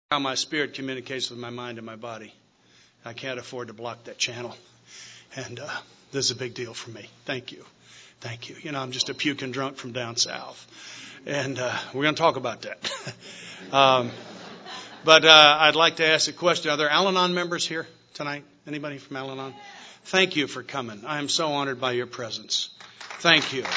How my spirit communicates with my mind and my body. I can't afford to block that channel. And this is a big deal for me. Thank you. Thank you. You know, I'm just a puking drunk from down south. And we're going to talk about that. But I'd like to ask a question. Are there Al-Anon members here tonight? Anybody from Al-Anon? Thank you for coming. I am so honored by your presence. Thank you.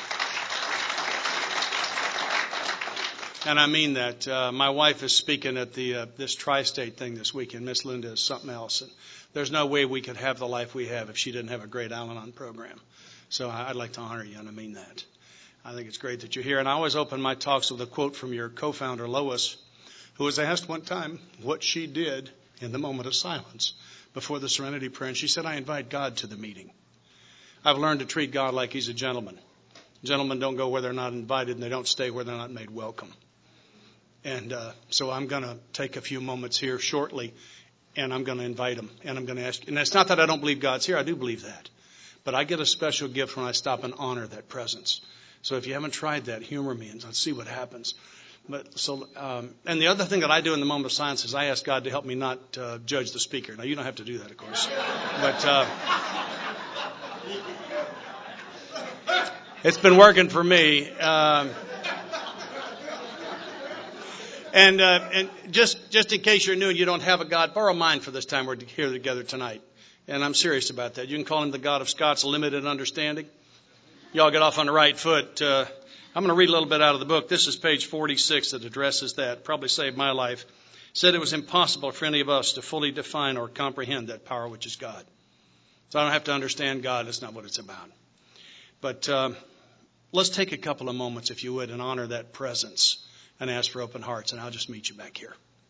And I mean that. My wife is speaking at this tri-state thing this weekend. Miss Linda is something else. And there's no way we could have the life we have if she didn't have a great Al-Anon program. So I'd like to honor you, and I mean that. I think it's great that you're here. And I always open my talks with a quote from your co-founder, Lois, who was asked one time what she did in the moment of silence before the Serenity Prayer. And she said, I invite God to the meeting. I've learned to treat God like he's a gentleman. Gentlemen don't go where they're not invited, and they don't stay where they're not made welcome. And so I'm going to take a few moments here shortly, and I'm going to invite him. And I'm going to ask. And it's not that I don't believe God's here. I do believe that. But I get a special gift when I stop and honor that presence. So if you haven't tried that, humor me, and let's see what happens. And the other thing that I do in the moment of silence is I ask God to help me not judge the speaker. Now, you don't have to do that, of course. But it's been working for me. And just in case you're new and you don't have a God, borrow mine for this time we're here together tonight. And I'm serious about that. You can call him the God of Scott's limited understanding. Y'all get off on the right foot. I'm going to read a little bit out of the book. This is page 46 that addresses that. Probably saved my life. It said it was impossible for any of us to fully define or comprehend that power which is God. So I don't have to understand God. That's not what it's about. But let's take a couple of moments, if you would, and honor that presence and ask for open hearts. And I'll just meet you back here.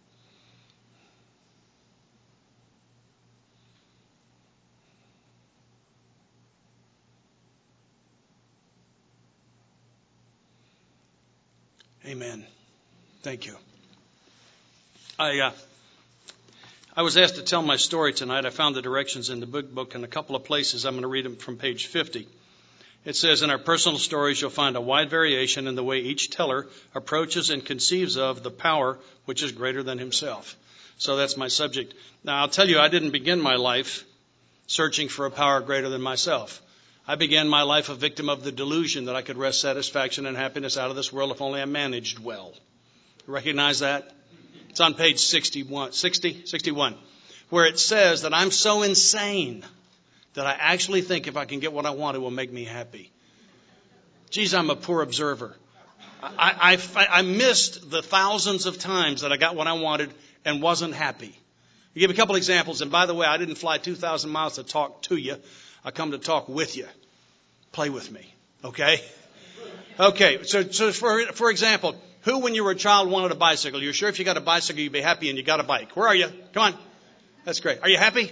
Amen. Thank you. I was asked to tell my story tonight. I found the directions in the book in a couple of places. I'm going to read them from page 50. It says, in our personal stories, you'll find a wide variation in the way each teller approaches and conceives of the power which is greater than himself. So that's my subject. Now, I'll tell you, I didn't begin my life searching for a power greater than myself. I began my life a victim of the delusion that I could wrest satisfaction and happiness out of this world if only I managed well. You recognize that? It's on page 61, where it says that I'm so insane that I actually think if I can get what I want, it will make me happy. Geez, I'm a poor observer. I missed the thousands of times that I got what I wanted and wasn't happy. I'll give a couple examples. And by the way, I didn't fly 2,000 miles to talk to you. I come to talk with you. Play with me. Okay? Okay. So for example, who when you were a child wanted a bicycle? You're sure if you got a bicycle, you'd be happy and you got a bike. Where are you? Come on. That's great. Are you happy?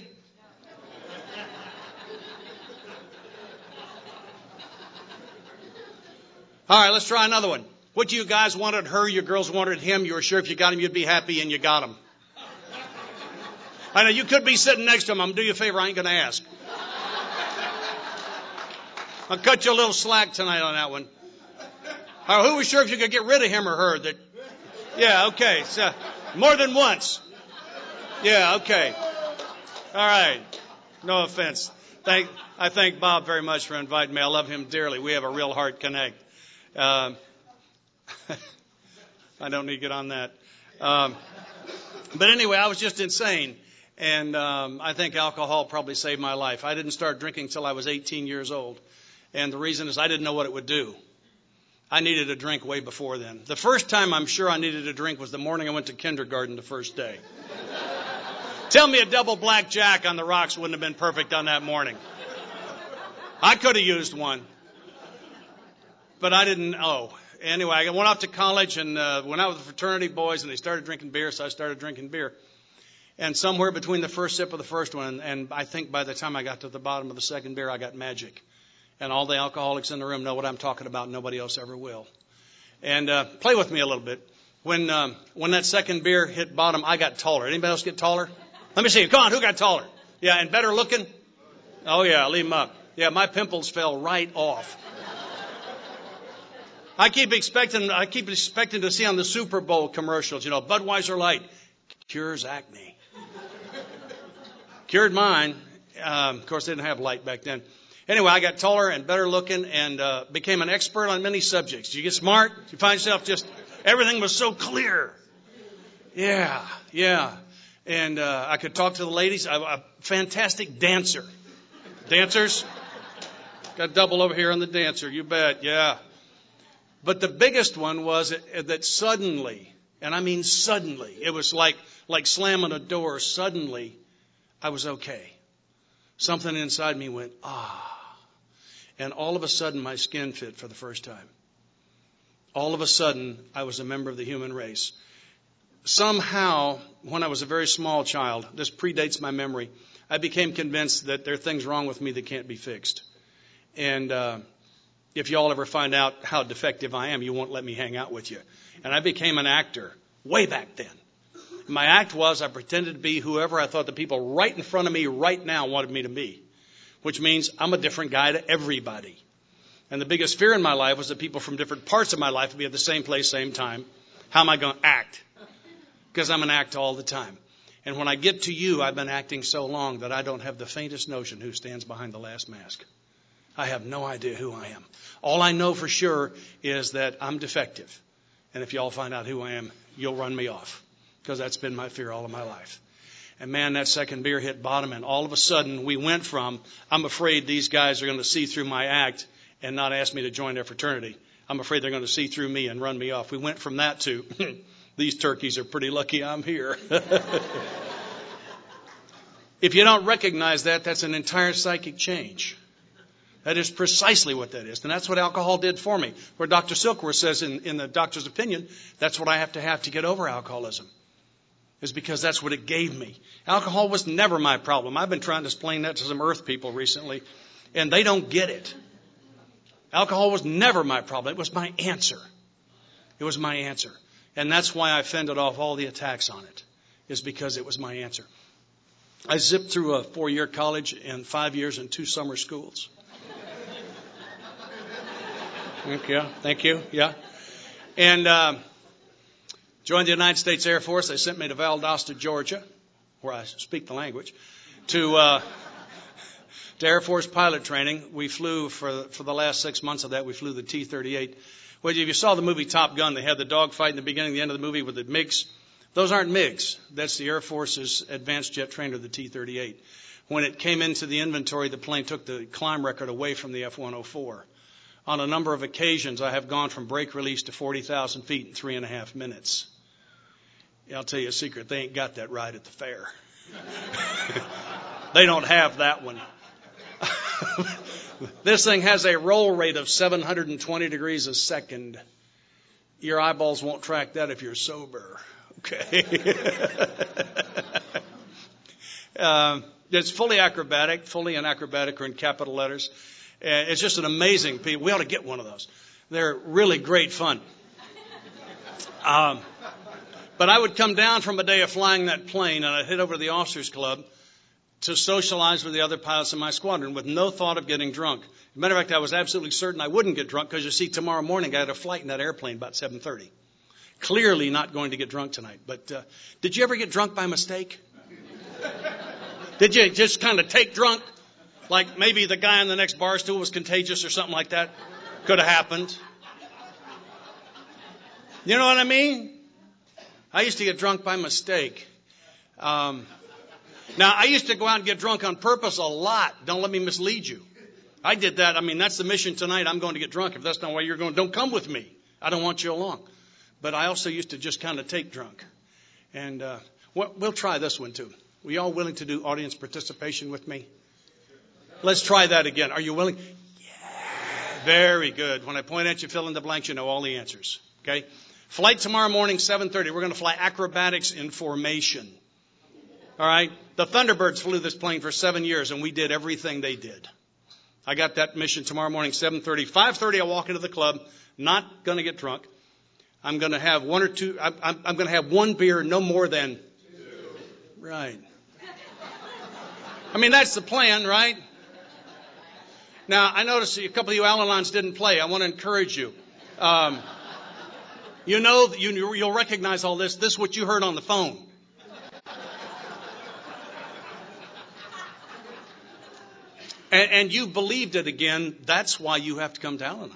All right, let's try another one. What you guys wanted her, your girls wanted him. You were sure if you got him, you'd be happy, and you got him. I know you could be sitting next to him. I'm going to do you a favor. I ain't going to ask. I'll cut you a little slack tonight on that one. All right, who was sure if you could get rid of him or her? Yeah, okay. So, more than once. Yeah, okay. All right. No offense. I thank Bob very much for inviting me. I love him dearly. We have a real heart connect. I don't need to get on that. But anyway, I was just insane. And I think alcohol probably saved my life. I didn't start drinking until I was 18 years old. And the reason is I didn't know what it would do. I needed a drink way before then. The first time I'm sure I needed a drink was the morning I went to kindergarten the first day. Tell me a double black Jack on the rocks wouldn't have been perfect on that morning. I could have used one. But I didn't know. Anyway, I went off to college and went out with the fraternity boys, and they started drinking beer, so I started drinking beer. And somewhere between the first sip of the first one, and I think by the time I got to the bottom of the second beer, I got magic. And all the alcoholics in the room know what I'm talking about. Nobody else ever will. And play with me a little bit. When that second beer hit bottom, I got taller. Anybody else get taller? Let me see. Come on, who got taller? Yeah, and better looking? Oh, yeah, leave them up. Yeah, my pimples fell right off. I keep expecting to see on the Super Bowl commercials, Budweiser Light. cures acne. Cured mine. Of course, they didn't have light back then. Anyway, I got taller and better looking and became an expert on many subjects. You get smart, you find yourself just, everything was so clear. Yeah. And I could talk to the ladies. I'm a fantastic dancer. Dancers? Got double over here on the dancer, you bet, yeah. But the biggest one was that suddenly, and I mean suddenly, it was like slamming a door. Suddenly, I was okay. Something inside me went, ah. And all of a sudden, my skin fit for the first time. All of a sudden, I was a member of the human race. Somehow, when I was a very small child, this predates my memory, I became convinced that there are things wrong with me that can't be fixed. And if y'all ever find out how defective I am, you won't let me hang out with you. And I became an actor way back then. My act was I pretended to be whoever I thought the people right in front of me right now wanted me to be, which means I'm a different guy to everybody. And the biggest fear in my life was that people from different parts of my life would be at the same place, same time. How am I going to act? Because I'm an act all the time. And when I get to you, I've been acting so long that I don't have the faintest notion who stands behind the last mask. I have no idea who I am. All I know for sure is that I'm defective. And if y'all find out who I am, you'll run me off. Because that's been my fear all of my life. And man, that second beer hit bottom, and all of a sudden we went from, I'm afraid these guys are going to see through my act and not ask me to join their fraternity. I'm afraid they're going to see through me and run me off. We went from that to, these turkeys are pretty lucky I'm here. If you don't recognize that, that's an entire psychic change. That is precisely what that is. And that's what alcohol did for me. Where Dr. Silkworth says in the doctor's opinion, that's what I have to get over alcoholism. Is because that's what it gave me. Alcohol was never my problem. I've been trying to explain that to some earth people recently, and they don't get it. Alcohol was never my problem. It was my answer. It was my answer. And that's why I fended off all the attacks on it, is because it was my answer. I zipped through a 4-year college and 5 years in 2 summer schools. Thank you. Yeah. And joined the United States Air Force. They sent me to Valdosta, Georgia, where I speak the language, to Air Force pilot training. We flew for the last 6 months of that. We flew the T-38. Well, if you saw the movie Top Gun, they had the dogfight in the beginning and the end of the movie with the MiGs. Those aren't MiGs. That's the Air Force's advanced jet trainer, the T-38. When it came into the inventory, the plane took the climb record away from the F-104. On a number of occasions, I have gone from brake release to 40,000 feet in 3.5 minutes. I'll tell you a secret. They ain't got that ride at the fair. They don't have that one. This thing has a roll rate of 720 degrees a second. Your eyeballs won't track that if you're sober. Okay. It's fully acrobatic. Fully and acrobatic are in capital letters. It's just an amazing piece. We ought to get one of those. They're really great fun. But I would come down from a day of flying that plane, and I'd head over to the officers' club to socialize with the other pilots in my squadron with no thought of getting drunk. As a matter of fact, I was absolutely certain I wouldn't get drunk because, you see, tomorrow morning I had a flight in that airplane about 7:30. Clearly not going to get drunk tonight. But did you ever get drunk by mistake? Did you just kind of take drunk? Like maybe the guy on the next bar stool was contagious or something like that? Could have happened. You know what I mean? I used to get drunk by mistake. Now, I used to go out and get drunk on purpose a lot. Don't let me mislead you. I did that. I mean, that's the mission tonight. I'm going to get drunk. If that's not why you're going, don't come with me. I don't want you along. But I also used to just kind of take drunk. And we'll try this one, too. Were you all willing to do audience participation with me? Let's try that again. Are you willing? Yeah. Very good. When I point at you, fill in the blanks, you know all the answers. Okay? Flight tomorrow morning, 7:30. We're going to fly acrobatics in formation. All right? The Thunderbirds flew this plane for 7 years, and we did everything they did. I got that mission tomorrow morning, 7:30. 5:30, I walk into the club, not going to get drunk. I'm going to have one or two. I'm going to have one beer, no more than 2. Right. I mean, that's the plan, right? Now, I noticed a couple of you Al-Anons didn't play. I want to encourage you. You know, you'll recognize all this. This is what you heard on the phone. and you believed it again, that's why you have to come to Al-Anon.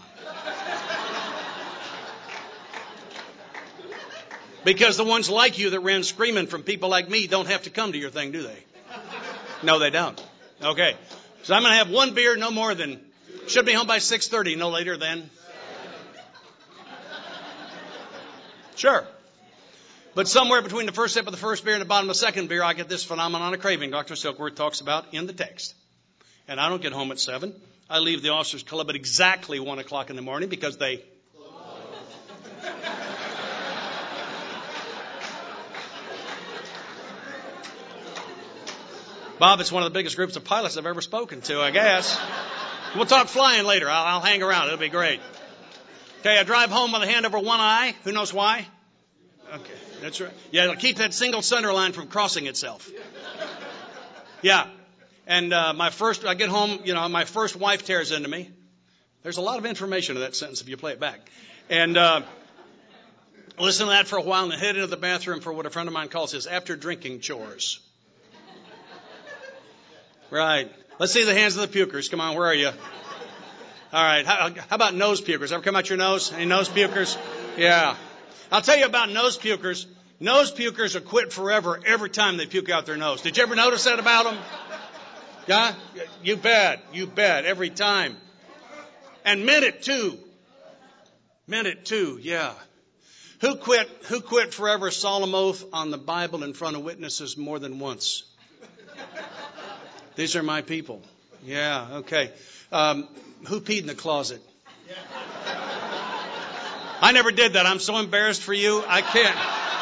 Because the ones like you that ran screaming from people like me don't have to come to your thing, do they? No, they don't. Okay. So I'm going to have one beer, no more than, should be home by 6:30, no later than. Sure. But somewhere between the first sip of the first beer and the bottom of the second beer, I get this phenomenon of craving Dr. Silkworth talks about in the text. And I don't get home at 7. I leave the Officers Club at exactly 1 o'clock in the morning because they... Bob, it's one of the biggest groups of pilots I've ever spoken to, I guess. We'll talk flying later. I'll hang around. It'll be great. Okay, I drive home with a hand over one eye. Who knows why? Okay, that's right. Yeah, it'll keep that single center line from crossing itself. Yeah. And I get home, my first wife tears into me. There's a lot of information in that sentence if you play it back. And listen to that for a while and then head into the bathroom for what a friend of mine calls his after drinking chores. Right. Let's see the hands of the pukers. Come on, where are you? All right. How about nose pukers? Ever come out your nose? Any nose pukers? Yeah. I'll tell you about nose pukers. Nose pukers will quit forever every time they puke out their nose. Did you ever notice that about them? Yeah? You bet. You bet. Every time. And meant it too. Meant it too. Yeah. Who quit forever solemn oath on the Bible in front of witnesses more than once? These are my people. Yeah, okay. Who peed in the closet? I never did that. I'm so embarrassed for you. I can't.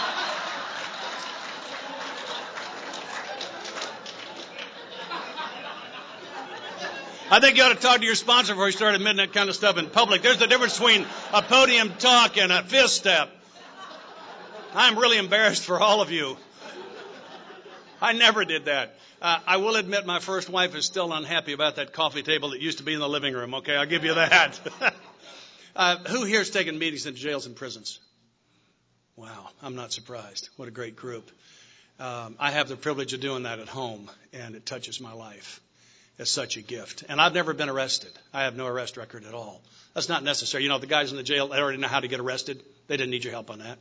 I think you ought to talk to your sponsor before you start admitting that kind of stuff in public. There's a difference between a podium talk and a fist step. I'm really embarrassed for all of you. I never did that. I will admit my first wife is still unhappy about that coffee table that used to be in the living room. Okay, I'll give you that. Who here has taken meetings in jails and prisons? Wow, I'm not surprised. What a great group. I have the privilege of doing that at home, and it touches my life. It's such a gift. And I've never been arrested. I have no arrest record at all. That's not necessary. The guys in the jail, they already know how to get arrested. They didn't need your help on that.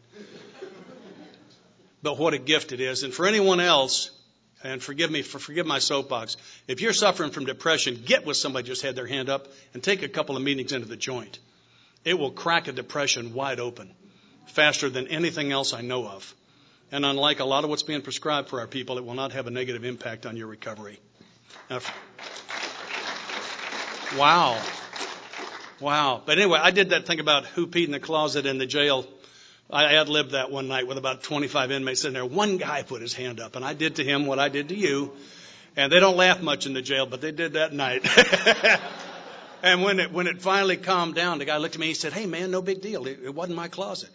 But what a gift it is. And for anyone else, and forgive my soapbox, if you're suffering from depression, get with somebody just had their hand up and take a couple of meetings into the joint. It will crack a depression wide open faster than anything else I know of. And unlike a lot of what's being prescribed for our people, it will not have a negative impact on your recovery. Now, wow. But anyway, I did that thing about who peed in the closet in the jail. I ad-libbed that one night with about 25 inmates sitting there. One guy put his hand up, and I did to him what I did to you. And they don't laugh much in the jail, but they did that night. And when it finally calmed down, the guy looked at me. He said, "Hey, man, no big deal. It wasn't my closet."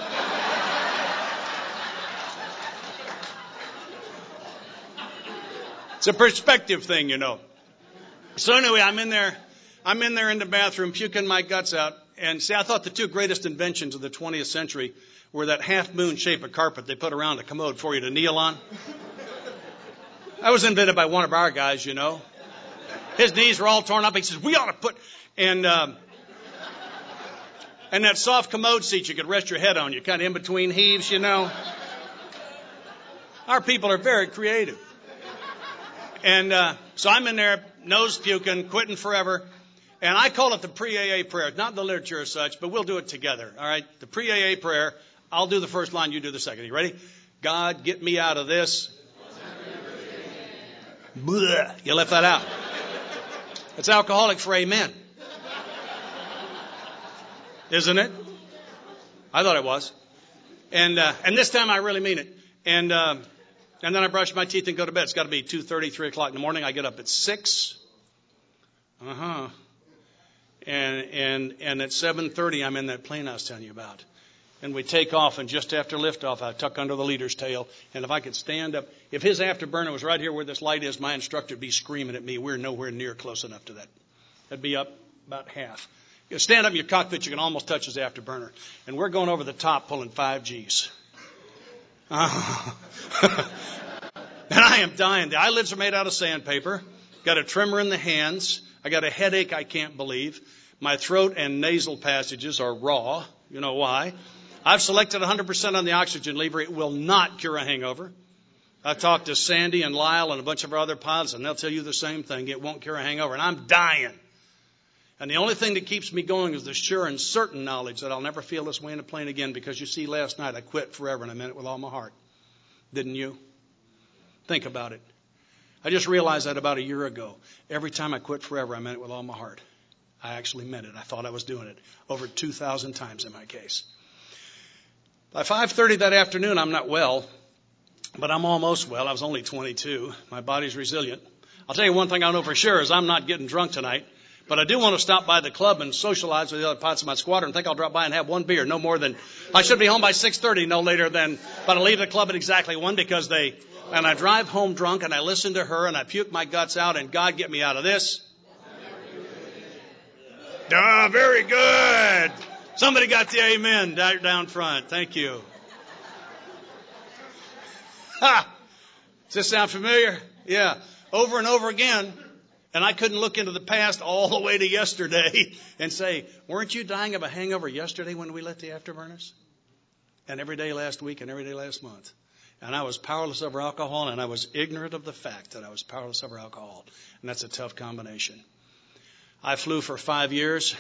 It's a perspective thing, So anyway, I'm in there in the bathroom, puking my guts out. And see, I thought the two greatest inventions of the 20th century were that half-moon shape of carpet they put around a commode for you to kneel on. That was invented by one of our guys, His knees were all torn up. He says, "We ought to put..." And that soft commode seat you could rest your head on, you kind of in between heaves, Our people are very creative. And so I'm in there, nose puking, quitting forever. And I call it the pre-AA prayer. Not the literature as such, but we'll do it together. All right? The pre-AA prayer. I'll do the first line, you do the second. You ready? God, get me out of this. Blah. You left that out. It's alcoholic for amen. Isn't it? I thought it was. And this time I really mean it. And then I brush my teeth and go to bed. It's got to be 2:30, 3 o'clock in the morning. I get up at 6. And at 7:30, I'm in that plane I was telling you about. And we take off, and just after liftoff, I tuck under the leader's tail. And if I could stand up, if his afterburner was right here where this light is, my instructor would be screaming at me. We're nowhere near close enough to that. That'd be up about half. You stand up in your cockpit, you can almost touch his afterburner. And we're going over the top pulling 5 Gs. And I am dying. The eyelids are made out of sandpaper. got a tremor in the hands. I got a headache I can't believe. My throat and nasal passages are raw. You know why? I've selected 100% on the oxygen lever. It will not cure a hangover. I talked to Sandy and Lyle and a bunch of our other pilots, and they'll tell you the same thing. It won't cure a hangover, and I'm dying. And the only thing that keeps me going is the sure and certain knowledge that I'll never feel this way in a plane again, because you see, last night I quit forever and I meant it with all my heart. Didn't you? Think about it. I just realized that about a year ago. Every time I quit forever, I meant it with all my heart. I actually meant it. I thought I was doing it over 2,000 times in my case. By 5:30 that afternoon, I'm not well, but I'm almost well. I was only 22. My body's resilient. I'll tell you one thing I know for sure is I'm not getting drunk tonight. But I do want to stop by the club and socialize with the other pilots of my squadron. I think I'll drop by and have one beer, no more than, I should be home by 6:30, no later than, but I leave the club at exactly 1 because and I drive home drunk and I listen to her and I puke my guts out and God get me out of this. Very good. Somebody got the amen down front. Thank you. Ha! Does this sound familiar? Yeah. Over and over again. And I couldn't look into the past all the way to yesterday and say, weren't you dying of a hangover yesterday when we lit the afterburners? And every day last week and every day last month. And I was powerless over alcohol, and I was ignorant of the fact that I was powerless over alcohol. And that's a tough combination. I flew for 5 years.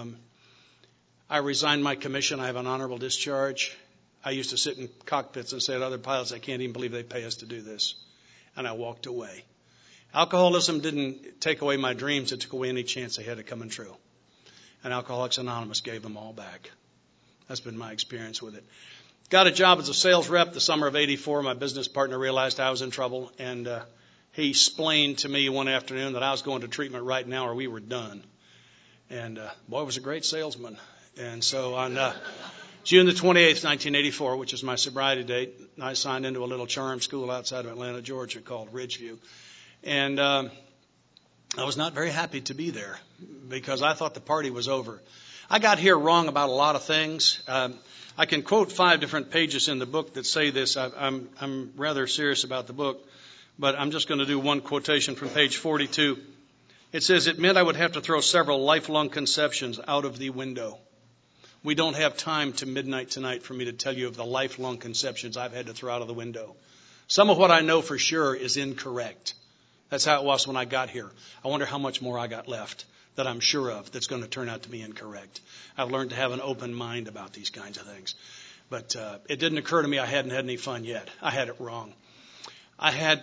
I resigned my commission. I have an honorable discharge. I used to sit in cockpits and say to other pilots, I can't even believe they pay us to do this. And I walked away. Alcoholism didn't take away my dreams. It took away any chance they had of coming true. And Alcoholics Anonymous gave them all back. That's been my experience with it. Got a job as a sales rep the summer of '84. My business partner realized I was in trouble, and he explained to me one afternoon that I was going to treatment right now or we were done. And boy, was a great salesman. And so on June the 28th, 1984, which is my sobriety date, I signed into a little charm school outside of Atlanta, Georgia called Ridgeview. And I was not very happy to be there because I thought the party was over. I got here wrong about a lot of things. I can quote 5 different pages in the book that say this. I'm rather serious about the book, but I'm just going to do one quotation from page 42. It says, it meant I would have to throw several lifelong conceptions out of the window. We don't have time to midnight tonight for me to tell you of the lifelong conceptions I've had to throw out of the window. Some of what I know for sure is incorrect. That's how it was when I got here. I wonder how much more I got left that I'm sure of that's going to turn out to be incorrect. I've learned to have an open mind about these kinds of things. But it didn't occur to me I hadn't had any fun yet. I had it wrong. I had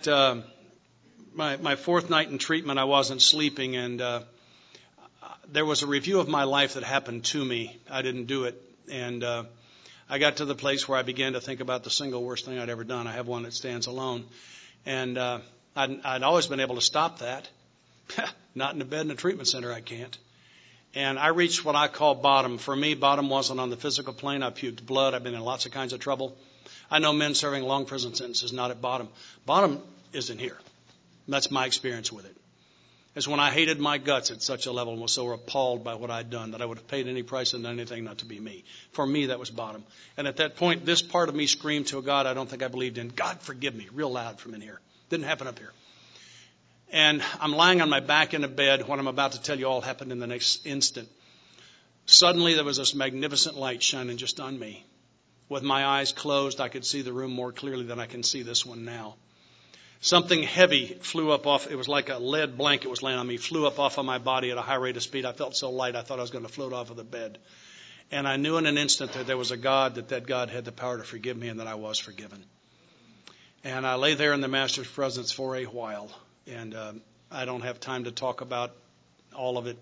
my 4th night in treatment. I wasn't sleeping, and there was a review of my life that happened to me. I didn't do it. And I got to the place where I began to think about the single worst thing I'd ever done. I have one that stands alone. And I'd always been able to stop that. Not in a bed in a treatment center, I can't. And I reached what I call bottom. For me, bottom wasn't on the physical plane. I puked blood. I've been in lots of kinds of trouble. I know men serving long prison sentences not at bottom. Bottom isn't here. That's my experience with it. It's when I hated my guts at such a level and was so appalled by what I'd done that I would have paid any price and done anything not to be me. For me, that was bottom. And at that point, this part of me screamed to a God I don't think I believed in, God, forgive me, real loud from in here. Didn't happen up here. And I'm lying on my back in a bed. What I'm about to tell you all happened in the next instant. Suddenly there was this magnificent light shining just on me. With my eyes closed, I could see the room more clearly than I can see this one now. Something heavy flew up off. It was like a lead blanket was laying on me, flew up off of my body at a high rate of speed. I felt so light I thought I was going to float off of the bed. And I knew in an instant that there was a God, that God had the power to forgive me and that I was forgiven. And I lay there in the Master's presence for a while. And I don't have time to talk about all of it.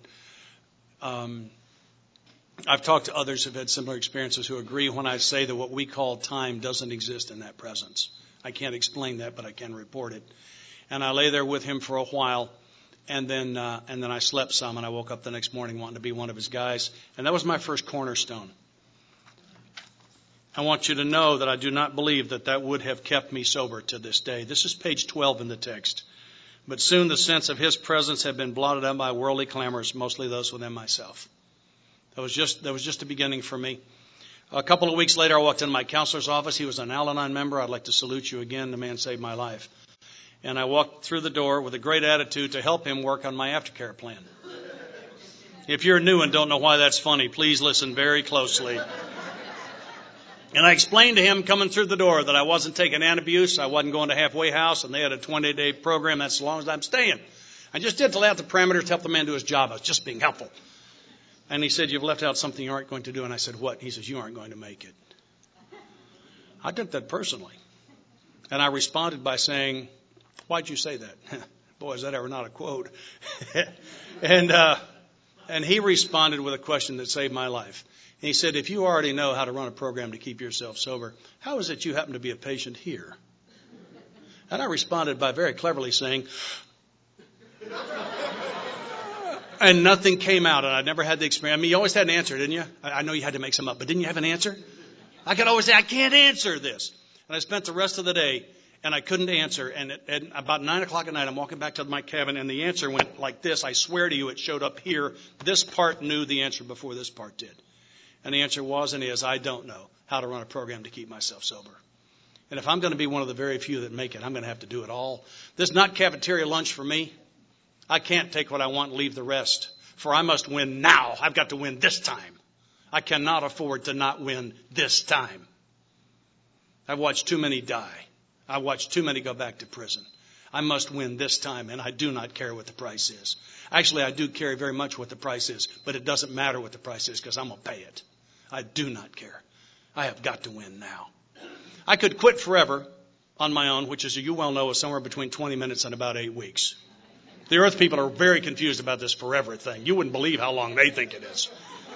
I've talked to others who have had similar experiences who agree when I say that what we call time doesn't exist in that presence. I can't explain that, but I can report it. And I lay there with him for a while, and then I slept some, and I woke up the next morning wanting to be one of his guys. And that was my first cornerstone. I want you to know that I do not believe that would have kept me sober to this day. This is page 12 in the text. But soon the sense of his presence had been blotted out by worldly clamors, mostly those within myself. That was just the beginning for me. A couple of weeks later, I walked into my counselor's office. He was an Al-Anon member. I'd like to salute you again. The man saved my life. And I walked through the door with a great attitude to help him work on my aftercare plan. If you're new and don't know why that's funny, please listen very closely. And I explained to him coming through the door that I wasn't taking antabuse, I wasn't going to halfway house, and they had a 20-day program. That's as long as I'm staying. I just did to lay out the parameters to help the man do his job. I was just being helpful. And he said, you've left out something you aren't going to do. And I said, what? He says, you aren't going to make it. I took that personally. And I responded by saying, why'd you say that? Boy, is that ever not a quote. And he responded with a question that saved my life. And he said, if you already know how to run a program to keep yourself sober, how is it you happen to be a patient here? And I responded by very cleverly saying, and nothing came out. And I never had the experience. I mean, you always had an answer, didn't you? I know you had to make some up, but didn't you have an answer? I could always say, I can't answer this. And I spent the rest of the day, and I couldn't answer. And at about 9 o'clock at night, I'm walking back to my cabin, and the answer went like this. I swear to you, it showed up here. This part knew the answer before this part did. And the answer was and is, I don't know how to run a program to keep myself sober. And if I'm going to be one of the very few that make it, I'm going to have to do it all. This is not cafeteria lunch for me. I can't take what I want and leave the rest. For I must win now. I've got to win this time. I cannot afford to not win this time. I've watched too many die. I've watched too many go back to prison. I must win this time, and I do not care what the price is. Actually, I do care very much what the price is, but it doesn't matter what the price is because I'm going to pay it. I do not care. I have got to win now. I could quit forever on my own, which, as you well know, is somewhere between 20 minutes and about 8 weeks. The earth people are very confused about this forever thing. You wouldn't believe how long they think it is.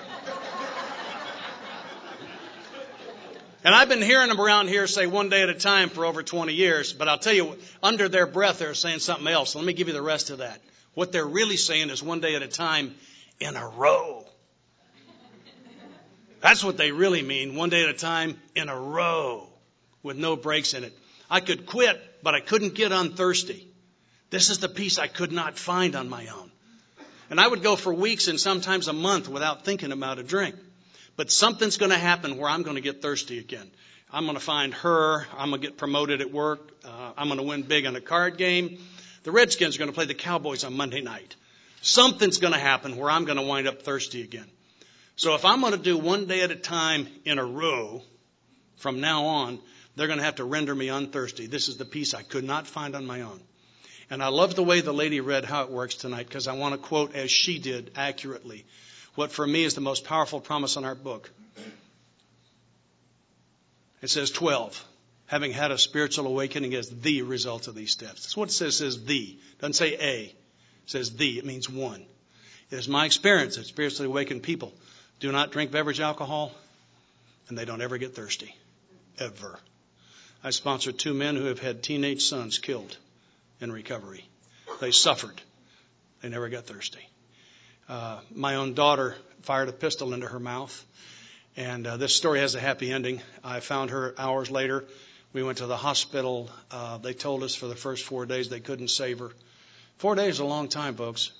And I've been hearing them around here say one day at a time for over 20 years. But I'll tell you, under their breath, they're saying something else. Let me give you the rest of that. What they're really saying is one day at a time in a row. That's what they really mean. One day at a time in a row with no breaks in it. I could quit, but I couldn't get unthirsty. This is the peace I could not find on my own. And I would go for weeks and sometimes a month without thinking about a drink. But something's going to happen where I'm going to get thirsty again. I'm going to find her. I'm going to get promoted at work. I'm going to win big on a card game. The Redskins are going to play the Cowboys on Monday night. Something's going to happen where I'm going to wind up thirsty again. So if I'm going to do one day at a time in a row from now on, they're going to have to render me unthirsty. This is the peace I could not find on my own. And I love the way the lady read how it works tonight because I want to quote as she did accurately what for me is the most powerful promise in our book. It says 12. Having had a spiritual awakening as the result of these steps. That's what it says. It says the. It doesn't say a. It says the. It means one. It is my experience that spiritually awakened people do not drink beverage alcohol and they don't ever get thirsty. Ever. I sponsored 2 men who have had teenage sons killed in recovery. They suffered. They never got thirsty. My own daughter fired a pistol into her mouth. And this story has a happy ending. I found her hours later. We went to the hospital. They told us for the first 4 days they couldn't save her. 4 days is a long time, folks.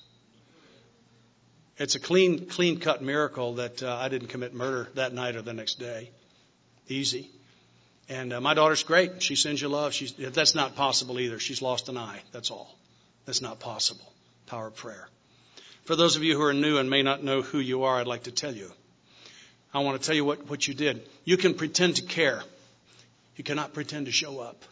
It's a clean-cut miracle that I didn't commit murder that night or the next day. Easy. And my daughter's great. She sends you love. That's not possible either. She's lost an eye. That's all. That's not possible. Power of prayer. For those of you who are new and may not know who you are, I'd like to tell you. I want to tell you what you did. You can pretend to care. You cannot pretend to show up.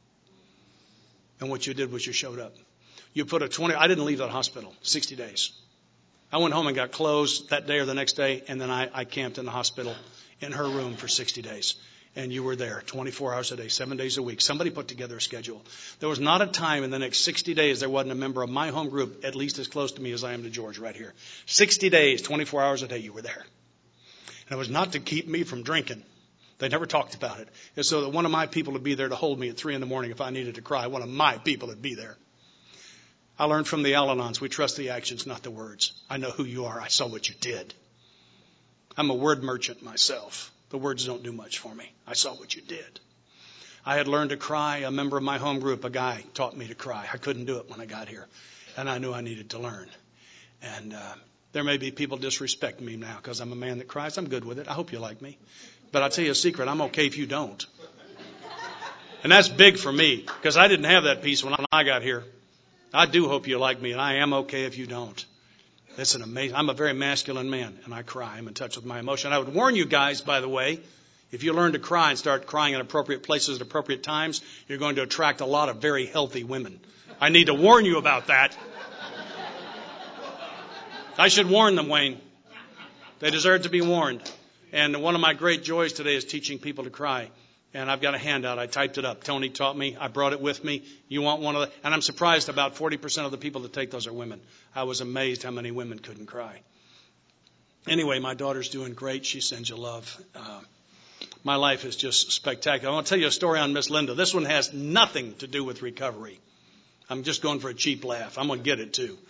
And what you did was you showed up. You put I didn't leave that hospital 60 days. I went home and got clothes that day or the next day, and then I camped in the hospital in her room for 60 days. And you were there 24 hours a day, 7 days a week. Somebody put together a schedule. There was not a time in the next 60 days there wasn't a member of my home group at least as close to me as I am to George right here. 60 days, 24 hours a day, you were there. And it was not to keep me from drinking. They never talked about it. And so that one of my people would be there to hold me at 3 a.m. if I needed to cry. One of my people would be there. I learned from the Al-Anons, we trust the actions, not the words. I know who you are. I saw what you did. I'm a word merchant myself. The words don't do much for me. I saw what you did. I had learned to cry. A member of my home group, a guy, taught me to cry. I couldn't do it when I got here. And I knew I needed to learn. And there may be people disrespecting me now because I'm a man that cries. I'm good with it. I hope you like me. But I'll tell you a secret. I'm okay if you don't. And that's big for me because I didn't have that peace when I got here. I do hope you like me, and I am okay if you don't. It's an amazing. I'm a very masculine man, and I cry. I'm in touch with my emotion. I would warn you guys, by the way, if you learn to cry and start crying in appropriate places at appropriate times, you're going to attract a lot of very healthy women. I need to warn you about that. I should warn them, Wayne. They deserve to be warned. And one of my great joys today is teaching people to cry. And I've got a handout. I typed it up. Tony taught me. I brought it with me. You want one of the... And I'm surprised about 40% of the people that take those are women. I was amazed how many women couldn't cry. Anyway, my daughter's doing great. She sends you love. My life is just spectacular. I want to tell you a story on Miss Linda. This one has nothing to do with recovery. I'm just going for a cheap laugh. I'm going to get it too.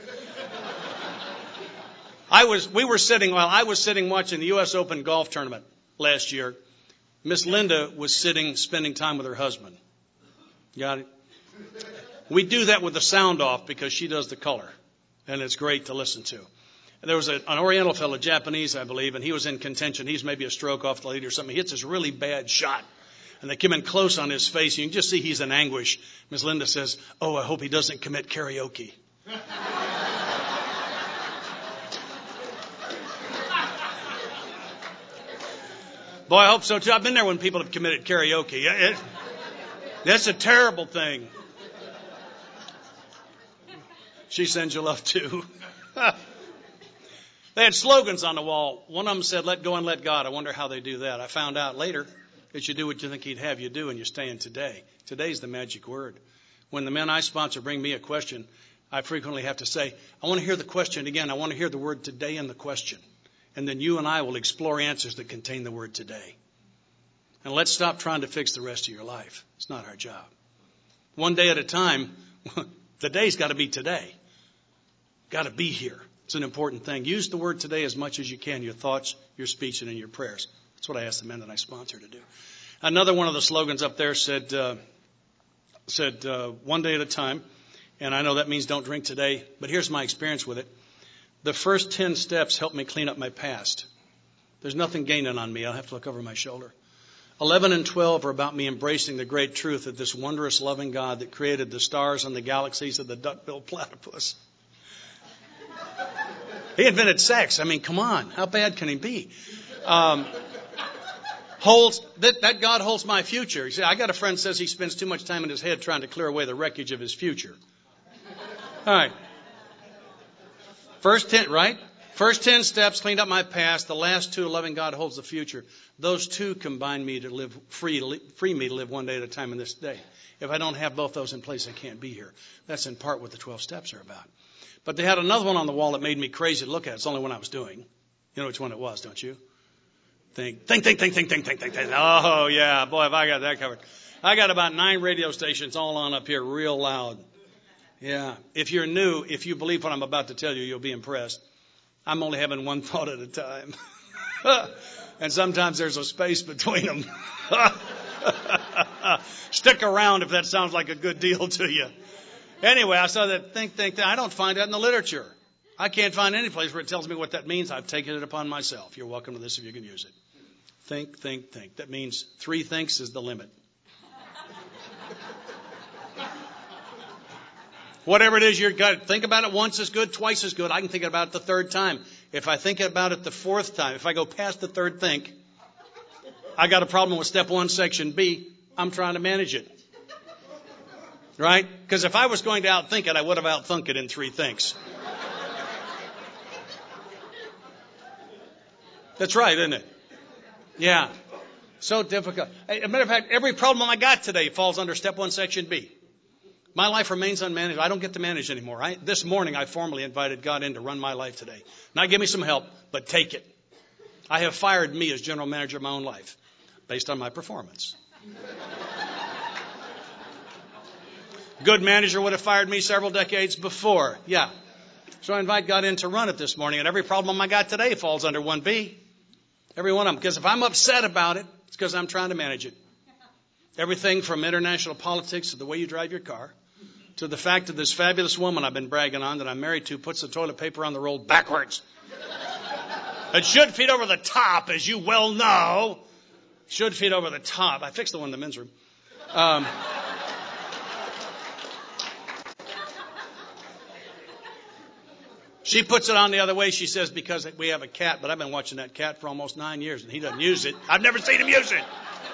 I was sitting watching the U.S. Open golf tournament last year. Miss Linda was spending time with her husband. Got it? We do that with the sound off because she does the color, and it's great to listen to. There was an Oriental fellow, Japanese, I believe, and he was in contention. He's maybe a stroke off the lead or something. He hits this really bad shot, and they come in close on his face. You can just see he's in anguish. Miss Linda says, "Oh, I hope he doesn't commit karaoke." Boy, I hope so, too. I've been there when people have committed karaoke. That's a terrible thing. She sends you love, too. They had slogans on the wall. One of them said, "Let go and let God." I wonder how they do that. I found out later that you do what you think He'd have you do, and you stay in today. Today's the magic word. When the men I sponsor bring me a question, I frequently have to say, "I want to hear the question again. I want to hear the word today in the question." And then you and I will explore answers that contain the word today. And let's stop trying to fix the rest of your life. It's not our job. One day at a time, the day's got to be today. Got to be here. It's an important thing. Use the word today as much as you can, your thoughts, your speech, and in your prayers. That's what I ask the men that I sponsor to do. Another one of the slogans up there said one day at a time. And I know that means don't drink today, but here's my experience with it. The first 10 steps helped me clean up my past. There's nothing gaining on me. I'll have to look over my shoulder. 11 and 12 are about me embracing the great truth that this wondrous, loving God that created the stars and the galaxies of the duck-billed platypus. He invented sex. I mean, come on. How bad can he be? That God holds my future. You see, I got a friend who says he spends too much time in his head trying to clear away the wreckage of his future. All right. First 10 steps cleaned up my past. The last 2, loving God holds the future. Those 2 combine me to live free me to live one day at a time in this day. If I don't have both those in place, I can't be here. That's in part what the 12 steps are about. But they had another one on the wall that made me crazy to look at. It's the only one I was doing. You know which one it was, don't you? Think. Oh, yeah. Boy, have I got that covered. I got about 9 radio stations all on up here real loud. Yeah. If you're new, if you believe what I'm about to tell you, you'll be impressed. I'm only having one thought at a time. And sometimes there's a space between them. Stick around if that sounds like a good deal to you. Anyway, I saw that think. I don't find that in the literature. I can't find any place where it tells me what that means. I've taken it upon myself. You're welcome to this if you can use it. Think. That means 3 thinks is the limit. Whatever it is, you're good. Think about it once is good, twice is good. I can think about it the 3rd time. If I think about it the 4th time, if I go past the 3rd think, I got a problem with step 1, section B. I'm trying to manage it. Right? Because if I was going to outthink it, I would have outthunk it in 3 thinks. That's right, isn't it? Yeah. So difficult. As a matter of fact, every problem I got today falls under step 1, section B. My life remains unmanaged. I don't get to manage anymore. This morning, I formally invited God in to run my life today. Not give me some help, but take it. I have fired me as general manager of my own life based on my performance. Good manager would have fired me several decades before. Yeah. So I invite God in to run it this morning, and every problem I got today falls under 1B. Every one of them. Because if I'm upset about it, it's because I'm trying to manage it. Everything from international politics to the way you drive your car to the fact that this fabulous woman I've been bragging on that I'm married to puts the toilet paper on the roll backwards. It should fit over the top, as you well know. Should fit over the top. I fixed the one in the men's room. She puts it on the other way. She says, because we have a cat, but I've been watching that cat for almost 9 years, and he doesn't use it. I've never seen him use it.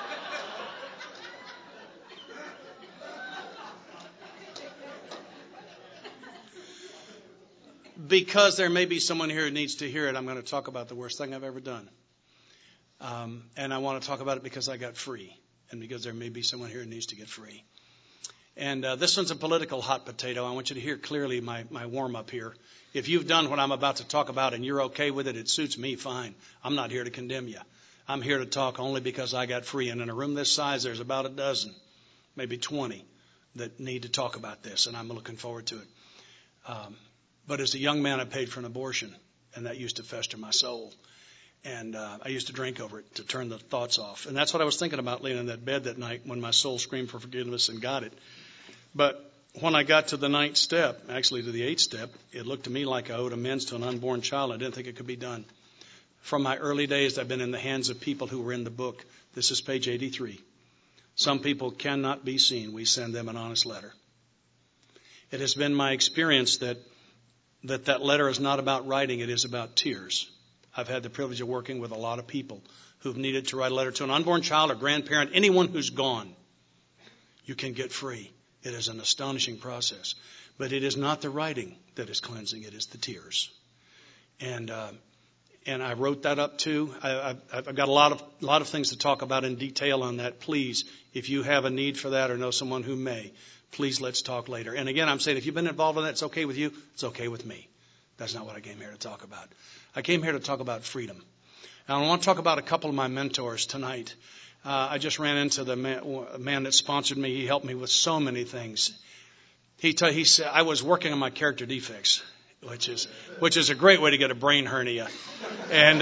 Because there may be someone here who needs to hear it, I'm going to talk about the worst thing I've ever done. And I want to talk about it because I got free, and because there may be someone here who needs to get free. And this one's a political hot potato. I want you to hear clearly my warm-up here. If you've done what I'm about to talk about and you're okay with it, it suits me fine. I'm not here to condemn you. I'm here to talk only because I got free. And in a room this size, there's about a dozen, maybe 20, that need to talk about this, and I'm looking forward to it. But as a young man, I paid for an abortion, and that used to fester my soul. And I used to drink over it to turn the thoughts off. And that's what I was thinking about laying in that bed that night when my soul screamed for forgiveness and got it. But when I got to the 9th step, actually to the 8th step, it looked to me like I owed amends to an unborn child. I didn't think it could be done. From my early days, I've been in the hands of people who were in the book. This is page 83. Some people cannot be seen. We send them an honest letter. It has been my experience that letter is not about writing. It is about tears. I've had the privilege of working with a lot of people who've needed to write a letter to an unborn child or grandparent, anyone who's gone. You can get free. It is an astonishing process. But it is not the writing that is cleansing. It is the tears. And I wrote that up too. I've got a lot of things to talk about in detail on that. Please, if you have a need for that or know someone who may, please let's talk later. And again, I'm saying if you've been involved in that, it's okay with you. It's okay with me. That's not what I came here to talk about. I came here to talk about freedom. And I want to talk about a couple of my mentors tonight. I just ran into the man that sponsored me. He helped me with so many things. He said I was working on my character defects, which is a great way to get a brain hernia. And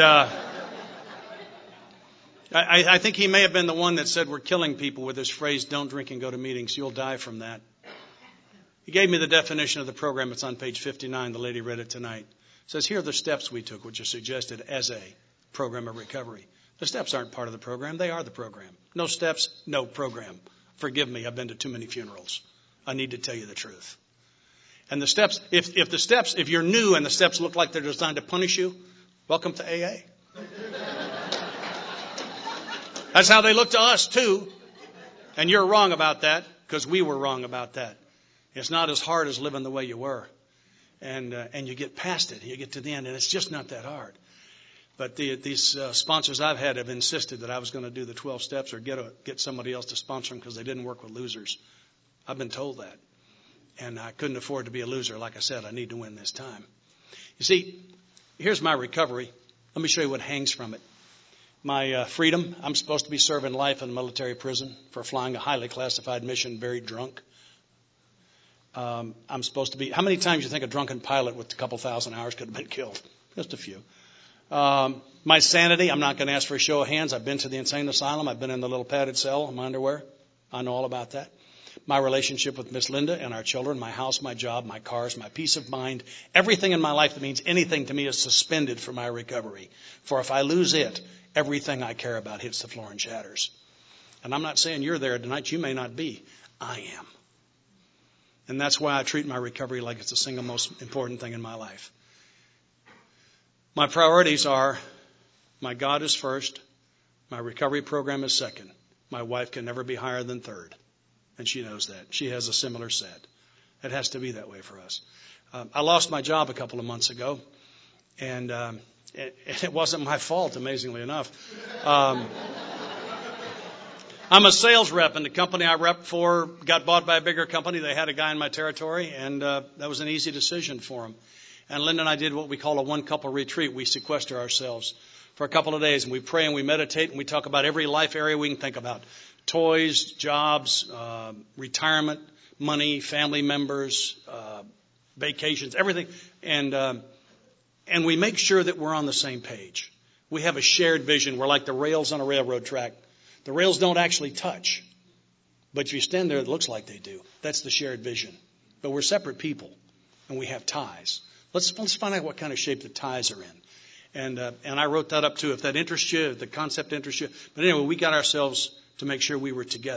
I think he may have been the one that said we're killing people with this phrase, don't drink and go to meetings. You'll die from that. He gave me the definition of the program. It's on page 59. The lady read it tonight. It says, here are the steps we took, which are suggested as a program of recovery. The steps aren't part of the program. They are the program. No steps, no program. Forgive me. I've been to too many funerals. I need to tell you the truth. And the steps, if you're new and the steps look like they're designed to punish you, welcome to AA. That's how they look to us too. And you're wrong about that because we were wrong about that. It's not as hard as living the way you were. And you get past it. You get to the end, and it's just not that hard. But these sponsors I've had have insisted that I was going to do the 12 steps or get somebody else to sponsor them because they didn't work with losers. I've been told that. And I couldn't afford to be a loser. Like I said, I need to win this time. You see, here's my recovery. Let me show you what hangs from it. My freedom, I'm supposed to be serving life in a military prison for flying a highly classified mission very drunk. I'm supposed to be, how many times do you think a drunken pilot with a couple thousand hours could have been killed? Just a few. My sanity, I'm not going to ask for a show of hands. I've been to the insane asylum. I've been in the little padded cell in my underwear. I know all about that. My relationship with Miss Linda and our children, my house, my job, my cars, my peace of mind, everything in my life that means anything to me is suspended for my recovery. For if I lose it, everything I care about hits the floor and shatters. And I'm not saying you're there tonight. You may not be. I am. And that's why I treat my recovery like it's the single most important thing in my life. My priorities are, my God is first, my recovery program is second. My wife can never be higher than third. And she knows that. She has a similar set. It has to be that way for us. I lost my job a couple of months ago, and it wasn't my fault, amazingly enough. I'm a sales rep, and the company I rep for got bought by a bigger company. They had a guy in my territory, and that was an easy decision for them. And Linda and I did what we call a one-couple retreat. We sequester ourselves for a couple of days, and we pray and we meditate, and we talk about every life area we can think about. Toys, jobs, retirement, money, family members, vacations, everything. And we make sure that we're on the same page. We have a shared vision. We're like the rails on a railroad track. The rails don't actually touch. But if you stand there, it looks like they do. That's the shared vision. But we're separate people, and we have ties. Let's find out what kind of shape the ties are in. And I wrote that up too. If that interests you, if the concept interests you. But anyway, we got ourselves to make sure we were together.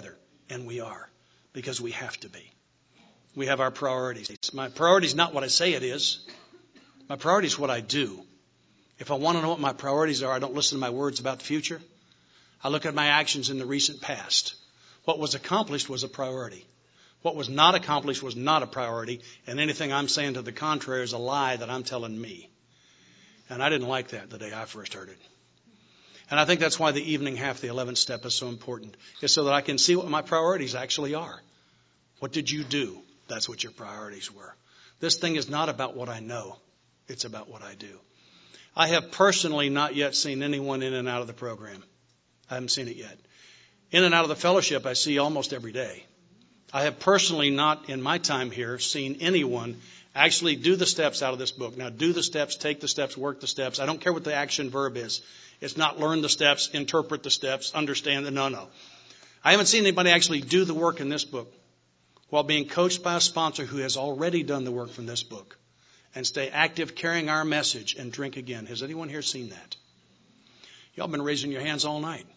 And we are, because we have to be. We have our priorities. My priority is not what I say it is. My priority is what I do. If I want to know what my priorities are, I don't listen to my words about the future. I look at my actions in the recent past. What was accomplished was a priority. What was not accomplished was not a priority, and anything I'm saying to the contrary is a lie that I'm telling me. And I didn't like that the day I first heard it. And I think that's why the evening half, the 11th step, is so important. Is so that I can see what my priorities actually are. What did you do? That's what your priorities were. This thing is not about what I know. It's about what I do. I have personally not yet seen anyone in and out of the program. I haven't seen it yet. In and out of the fellowship I see almost every day. I have personally not, in my time here, seen anyone actually do the steps out of this book. Now, do the steps, take the steps, work the steps. I don't care what the action verb is. It's not learn the steps, interpret the steps, understand the no. I haven't seen anybody actually do the work in this book while being coached by a sponsor who has already done the work from this book and stay active carrying our message and drink again. Has anyone here seen that? Y'all been raising your hands all night.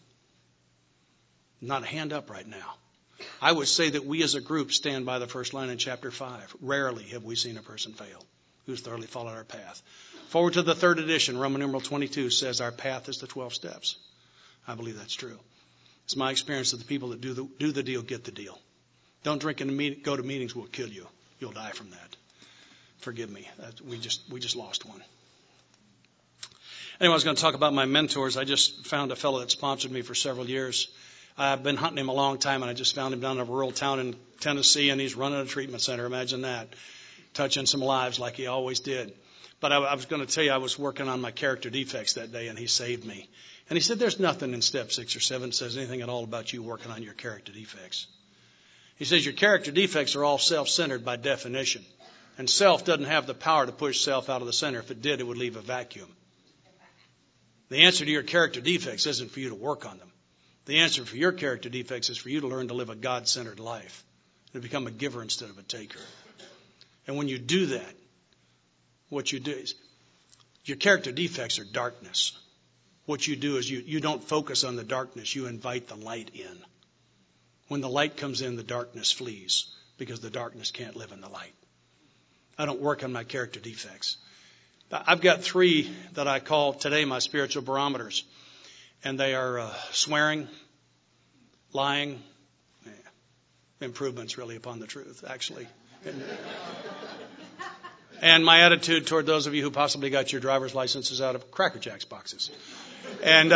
Not a hand up right now. I would say that we as a group stand by the first line in chapter 5. Rarely have we seen a person fail who's thoroughly followed our path. Forward to the third edition, Roman numeral 22 says our path is the 12 steps. I believe that's true. It's my experience that the people that do the deal get the deal. Don't drink and go to meetings will kill you. You'll die from that. Forgive me. We just lost one. Anyway, I was going to talk about my mentors. I just found a fellow that sponsored me for several years. I've been hunting him a long time, and I just found him down in a rural town in Tennessee, and he's running a treatment center. Imagine that. Touching some lives like he always did. But I was going to tell you, I was working on my character defects that day, and he saved me. And he said, there's nothing in step 6 or 7 that says anything at all about you working on your character defects. He says your character defects are all self-centered by definition. And self doesn't have the power to push self out of the center. If it did, it would leave a vacuum. The answer to your character defects isn't for you to work on them. The answer for your character defects is for you to learn to live a God-centered life and to become a giver instead of a taker. And when you do that, what you do is your character defects are darkness. What you do is you don't focus on the darkness. You invite the light in. When the light comes in, the darkness flees because the darkness can't live in the light. I don't work on my character defects. I've got 3 that I call today my spiritual barometers. And they are swearing, lying, improvements really upon the truth, actually. And my attitude toward those of you who possibly got your driver's licenses out of Cracker Jacks boxes. And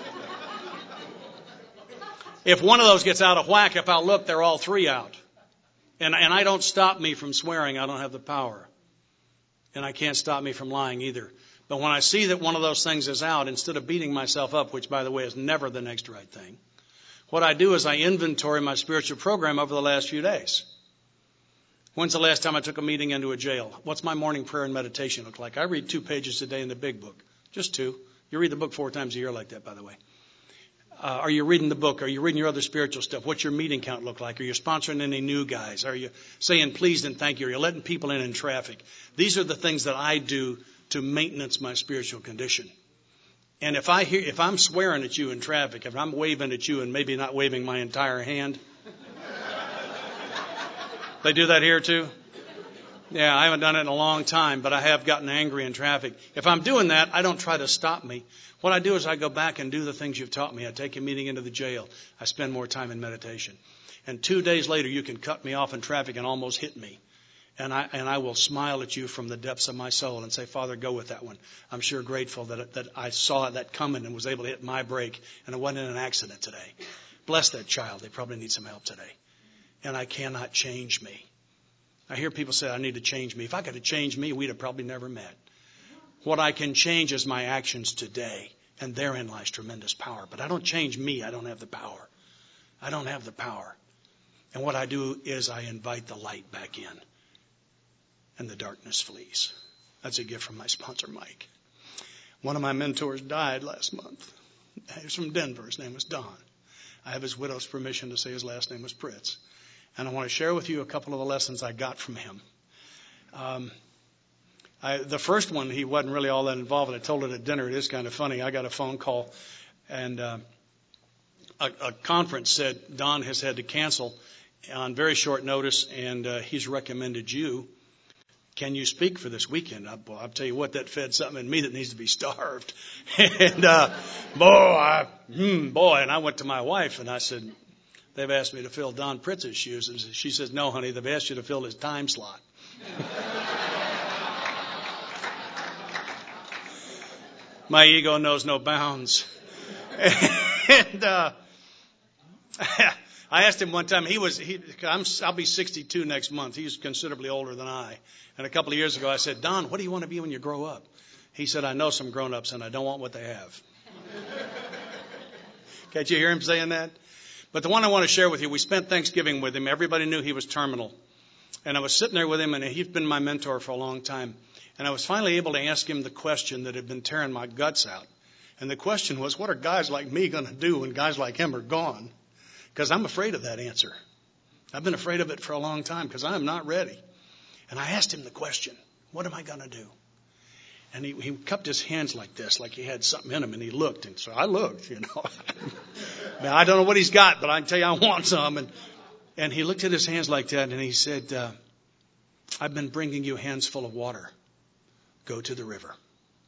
if one of those gets out of whack, if I'll look, they're all 3 out. And I don't stop me from swearing. I don't have the power. And I can't stop me from lying either. But when I see that one of those things is out, instead of beating myself up, which, by the way, is never the next right thing, what I do is I inventory my spiritual program over the last few days. When's the last time I took a meeting into a jail? What's my morning prayer and meditation look like? I read 2 pages a day in the big book. Just 2. You read the book 4 times a year like that, by the way. Are you reading the book? Are you reading your other spiritual stuff? What's your meeting count look like? Are you sponsoring any new guys? Are you saying please and thank you? Are you letting people in traffic? These are the things that I do to maintenance my spiritual condition. And if I'm swearing at you in traffic, if I'm waving at you and maybe not waving my entire hand, they do that here too? Yeah, I haven't done it in a long time, but I have gotten angry in traffic. If I'm doing that, I don't try to stop me. What I do is I go back and do the things you've taught me. I take a meeting into the jail. I spend more time in meditation. And 2 days later, you can cut me off in traffic and almost hit me. And I will smile at you from the depths of my soul and say, Father, go with that one. I'm sure grateful that I saw that coming and was able to hit my brake and it wasn't an accident today. Bless that child. They probably need some help today. And I cannot change me. I hear people say, I need to change me. If I could have changed me, we'd have probably never met. What I can change is my actions today. And therein lies tremendous power. But I don't change me. I don't have the power. I don't have the power. And what I do is I invite the light back in. And the darkness flees. That's a gift from my sponsor, Mike. One of my mentors died last month. He was from Denver. His name was Don. I have his widow's permission to say his last name was Pritz. And I want to share with you a couple of the lessons I got from him. The first one, he wasn't really all that involved. I told it at dinner. It is kind of funny. I got a phone call, and a conference said Don has had to cancel on very short notice, and he's recommended you. Can you speak for this weekend? I'll tell you what, that fed something in me that needs to be starved. And boy, and I went to my wife and I said, they've asked me to fill Don Pritz's shoes. And she says, no, honey, they've asked you to fill his time slot. My ego knows no bounds. And I asked him one time, I'll be 62 next month. He's considerably older than I. And a couple of years ago, I said, Don, what do you want to be when you grow up? He said, I know some grown-ups and I don't want what they have. Can't you hear him saying that? But the one I want to share with you, we spent Thanksgiving with him. Everybody knew he was terminal. And I was sitting there with him, and he's been my mentor for a long time. And I was finally able to ask him the question that had been tearing my guts out. And the question was, what are guys like me going to do when guys like him are gone? Because I'm afraid of that answer. I've been afraid of it for a long time because I am not ready. And I asked him the question, what am I going to do? And he cupped his hands like this, like he had something in him, and he looked. And so I looked, Now, I don't know what he's got, but I can tell you I want some. And he looked at his hands like that, and he said, I've been bringing you hands full of water. Go to the river.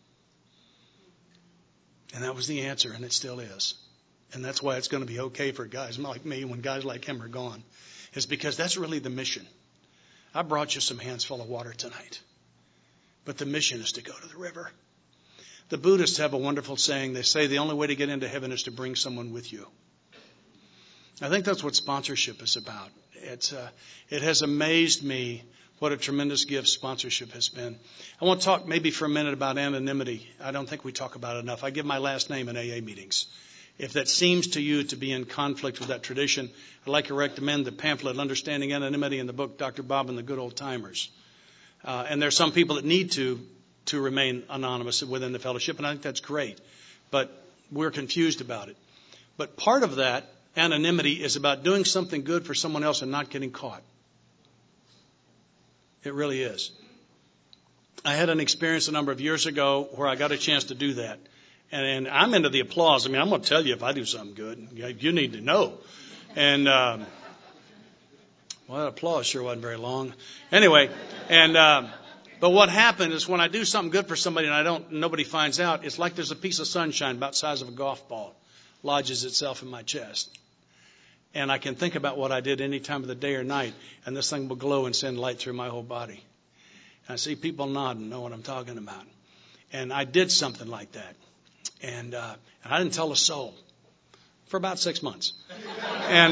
And that was the answer, and it still is. And that's why it's going to be okay for guys like me when guys like him are gone. Is because that's really the mission. I brought you some hands full of water tonight. But the mission is to go to the river. The Buddhists have a wonderful saying. They say the only way to get into heaven is to bring someone with you. I think that's what sponsorship is about. It has amazed me what a tremendous gift sponsorship has been. I want to talk maybe for a minute about anonymity. I don't think we talk about it enough. I give my last name in AA meetings. If that seems to you to be in conflict with that tradition, I'd like to recommend the pamphlet, Understanding Anonymity, in the book, Dr. Bob and the Good Old Timers. And there are some people that need to remain anonymous within the fellowship, and I think that's great. But we're confused about it. But part of that anonymity is about doing something good for someone else and not getting caught. It really is. I had an experience a number of years ago where I got a chance to do that. And I'm into the applause. I mean, I'm going to tell you if I do something good. You need to know. And, well, that applause sure wasn't very long. Anyway, but what happened is when I do something good for somebody and nobody finds out, it's like there's a piece of sunshine about the size of a golf ball lodges itself in my chest. And I can think about what I did any time of the day or night, and this thing will glow and send light through my whole body. And I see people nod and know what I'm talking about. And I did something like that. And I didn't tell a soul for about 6 months. And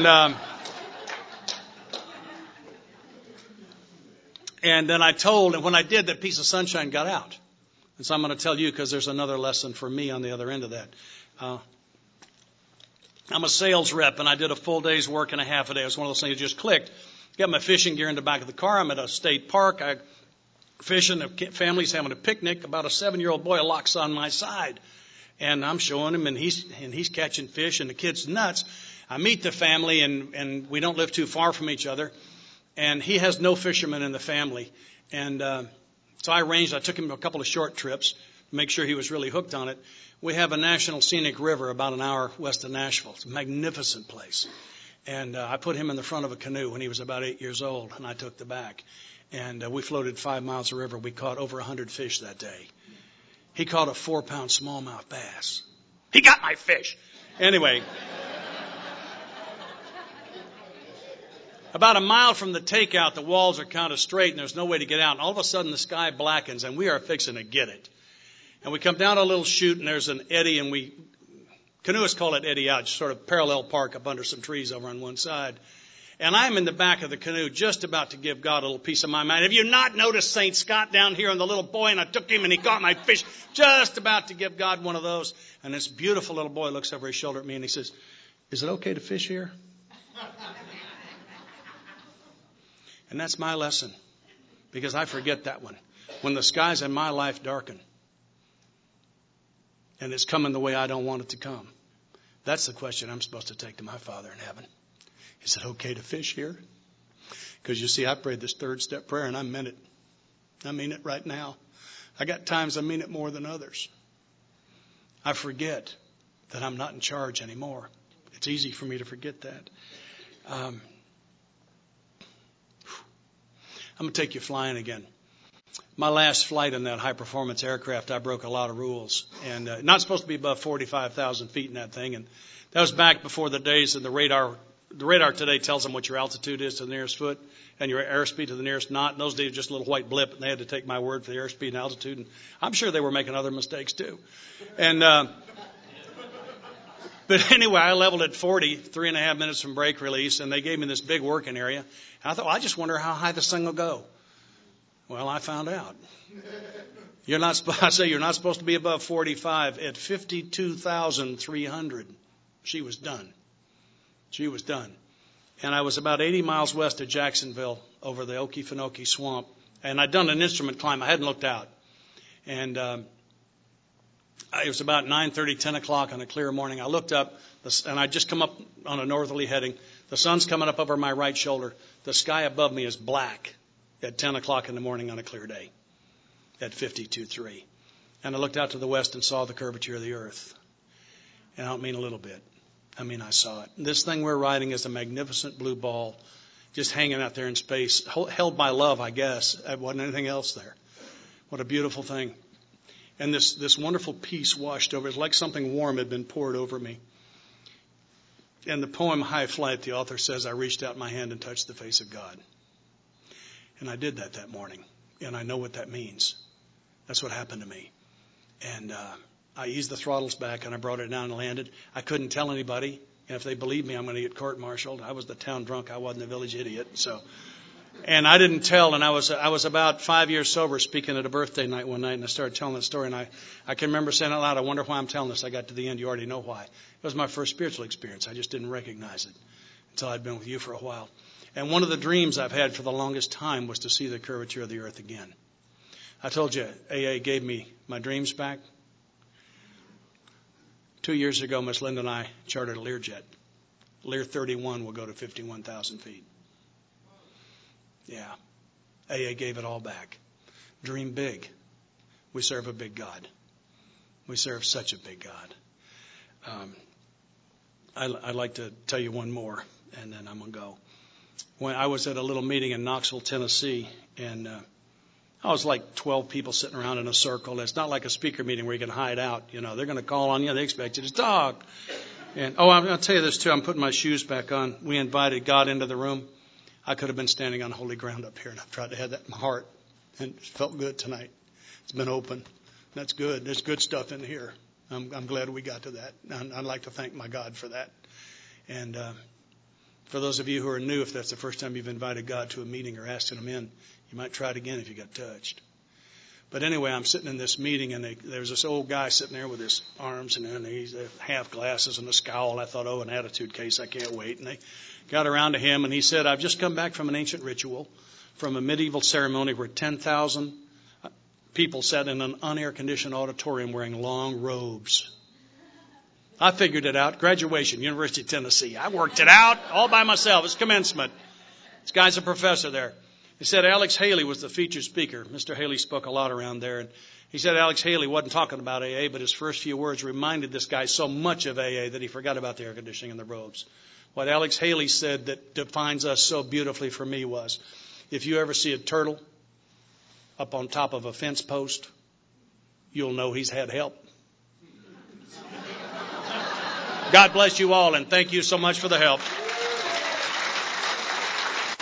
then I told, and when I did, that piece of sunshine got out. And so I'm going to tell you because there's another lesson for me on the other end of that. I'm a sales rep, and I did a full day's work in a half a day. It was one of those things that just clicked. Got my fishing gear in the back of the car. I'm at a state park. I fishing. The family's having a picnic. About a 7-year-old boy locks on my side. And I'm showing him, and he's catching fish, and the kid's nuts. I meet the family, and we don't live too far from each other. And he has no fishermen in the family. And so I took him a couple of short trips to make sure he was really hooked on it. We have a national scenic river about an hour west of Nashville. It's a magnificent place. And I put him in the front of a canoe when he was about 8 years old, and I took the back. And we floated 5 miles of river. We caught over 100 fish that day. He caught a 4-pound smallmouth bass. He got my fish. Anyway, about a mile from the takeout, the walls are kind of straight and there's no way to get out. And all of a sudden the sky blackens and we are fixing to get it. And we come down a little chute and there's an eddy, and canoeists call it eddy out, just sort of parallel park up under some trees over on one side. And I'm in the back of the canoe just about to give God a little piece of my mind. Have you not noticed St. Scott down here and the little boy, and I took him and he caught my fish? Just about to give God one of those. And this beautiful little boy looks over his shoulder at me and he says, is it okay to fish here? And that's my lesson, because I forget that one. When the skies in my life darken and it's coming the way I don't want it to come, that's the question I'm supposed to take to my Father in heaven. Is it okay to fish here? Because you see, I prayed this 3rd step prayer and I meant it. I mean it right now. I got times I mean it more than others. I forget that I'm not in charge anymore. It's easy for me to forget that. I'm going to take you flying again. My last flight in that high-performance aircraft, I broke a lot of rules. And not supposed to be above 45,000 feet in that thing. And that was back before the days of the radar. The radar today tells them what your altitude is to the nearest foot and your airspeed to the nearest knot. In those days, just a little white blip, and they had to take my word for the airspeed and altitude. And I'm sure they were making other mistakes, too. And but anyway, I leveled at 40, 3.5 minutes from brake release, and they gave me this big working area. And I thought, well, I just wonder how high this thing will go. Well, I found out. You're not supposed to be above 45 at 52,300. She was done. She was done. And I was about 80 miles west of Jacksonville over the Okefenokee Swamp. And I'd done an instrument climb. I hadn't looked out. And it was about 9:30, 10 o'clock on a clear morning. I looked up, and I'd just come up on a northerly heading. The sun's coming up over my right shoulder. The sky above me is black at 10 o'clock in the morning on a clear day at 52.3. And I looked out to the west and saw the curvature of the earth. And I don't mean a little bit. I mean, I saw it. This thing we're riding is a magnificent blue ball just hanging out there in space, held by love, I guess. There wasn't anything else there. What a beautiful thing. And this wonderful peace washed over. It's like something warm had been poured over me. In the poem High Flight, the author says, I reached out my hand and touched the face of God. And I did that morning. And I know what that means. That's what happened to me. And I eased the throttles back and I brought it down and landed. I couldn't tell anybody. And if they believe me, I'm going to get court-martialed. I was the town drunk. I wasn't the village idiot. And I didn't tell. And I was about 5 years sober speaking at a birthday night one night. And I started telling the story. And I can remember saying out loud, I wonder why I'm telling this. I got to the end. You already know why. It was my first spiritual experience. I just didn't recognize it until I'd been with you for a while. And one of the dreams I've had for the longest time was to see the curvature of the earth again. I told you, AA gave me my dreams back. 2 years ago, Miss Linda and I chartered a Learjet. Lear 31 will go to 51,000 feet. Yeah. AA gave it all back. Dream big. We serve a big God. We serve such a big God. I'd like to tell you one more, and then I'm going to go. When I was at a little meeting in Knoxville, Tennessee, and I was like 12 people sitting around in a circle. It's not like a speaker meeting where you can hide out. You know, they're going to call on you. They expect you to talk. And, I'll tell you this, too. I'm putting my shoes back on. We invited God into the room. I could have been standing on holy ground up here, and I've tried to have that in my heart. And it felt good tonight. It's been open. That's good. There's good stuff in here. I'm glad we got to that. I'd like to thank my God for that. And for those of you who are new, if that's the first time you've invited God to a meeting or asking him in, you might try it again if you got touched. But anyway, I'm sitting in this meeting, and there's this old guy sitting there with his arms, and he's half glasses and a scowl. I thought, an attitude case. I can't wait. And they got around to him, and he said, I've just come back from an ancient ritual, from a medieval ceremony where 10,000 people sat in an unair-conditioned auditorium wearing long robes. I figured it out. Graduation, University of Tennessee. I worked it out all by myself. It's commencement. This guy's a professor there. He said Alex Haley was the featured speaker. Mr. Haley spoke a lot around there. And he said Alex Haley wasn't talking about AA, but his first few words reminded this guy so much of AA that he forgot about the air conditioning and the robes. What Alex Haley said that defines us so beautifully for me was, if you ever see a turtle up on top of a fence post, you'll know he's had help. God bless you all, and thank you so much for the help.